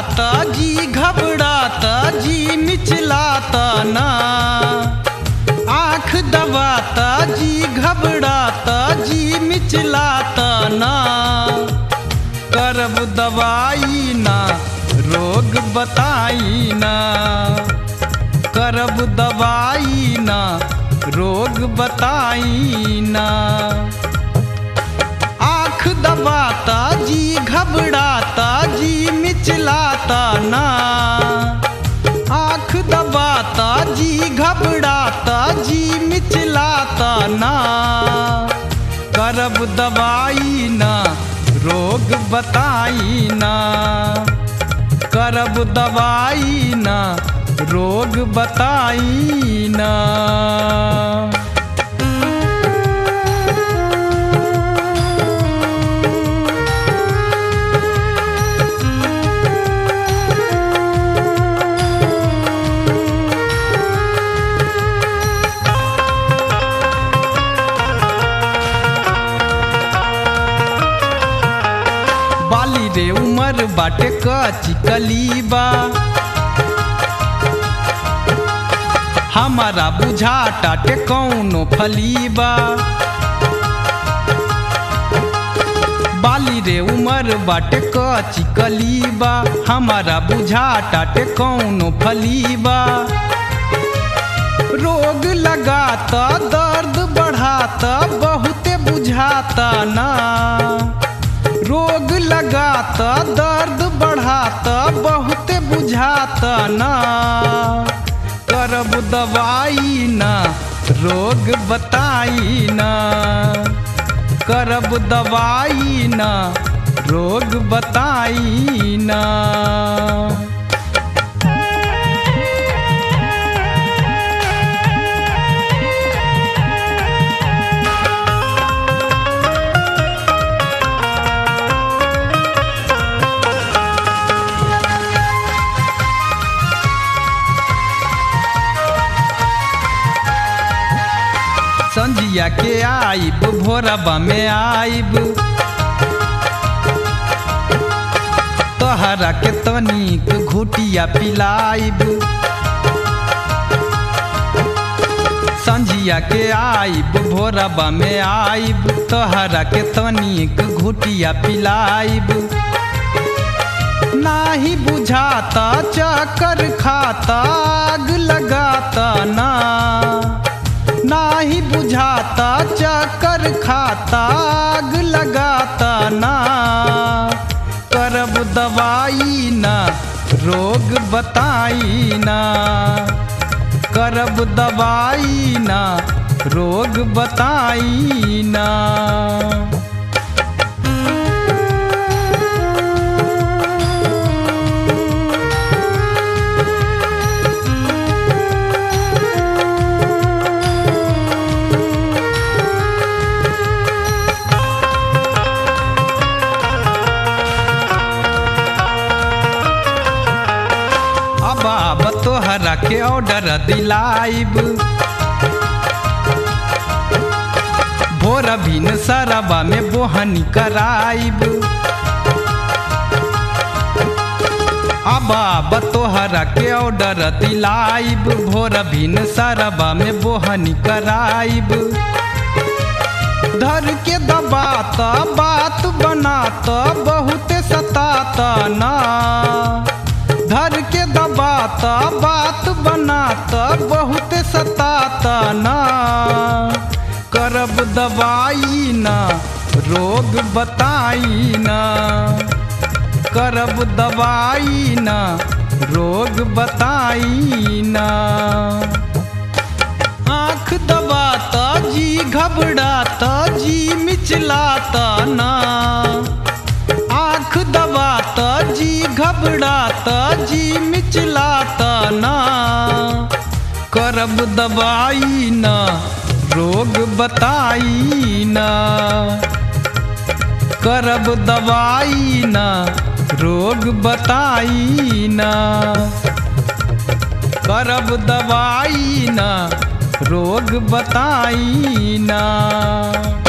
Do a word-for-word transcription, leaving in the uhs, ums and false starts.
घबराता जी घबराता जी मिचलाता ना, आँख दबाता जी घबराता जी मिचलाता ना, करब दवाई ना रोग बताई ना, करब दवाई ना रोग बताई ना। आँख दबाता जी घबराता जी मिचलाता ना, आँख दबाता जी घबराता जी मिचलाता ना, करब दवाई ना रोग बताई ना, करब दवाई ना रोग बताई ना। बाली रे उमर बाटे कची कलीबा, हमारा बुझा टाटे कौनो फलीबा। बाली रे उमर बाटे कची कलीबा, हमारा बुझा टाटे कौनो फलीबा। रोग लगाता दर्द बढ़ाता बहुते बुझाता ना, रोग लगाता दर्द बढ़ाता बहुते बुझाता ना, करब दवाई ना रोग बताई ना, करब दवाई ना रोग बताई ना। संजिया के आइब भोरबा में आइब, तोहरा के तनिक घुटिया पिलाइब। संजिया के आइब भोरबा में आइब, तोहरा के तनिक घुटिया पिलाइब। नाही बुझाता चक्कर खाता आग लगाता ना, नाही बुझाता चक्कर खाता आग लगाता ना, करब दवाई ना रोग बताई ना, करब दवाई ना रोग बताई ना। अब तोहरा के ऑर्डर दिलाइब, भोर भिन सरबा में बोहनी कराइब। अब अब तोहरा के ऑर्डर दिलाइब, भोर भिन सरबा में बोहनी कराइब। धर के दबाता बात बनाता बहुते सताता ना, धर के दबाता बात बनाता बहुत सताता ना, करब दवाई ना रोग बताई ना, करब दवाई ना रोग बताई ना। आँख दबाता जी घबराता जी मिचलाता ना, आँख दबाता जी घबराता जी मिचलाता ना, करब दवाई ना रोग बताई ना, करब दवाई ना रोग बताई ना, करब दवाई ना रोग बताई ना।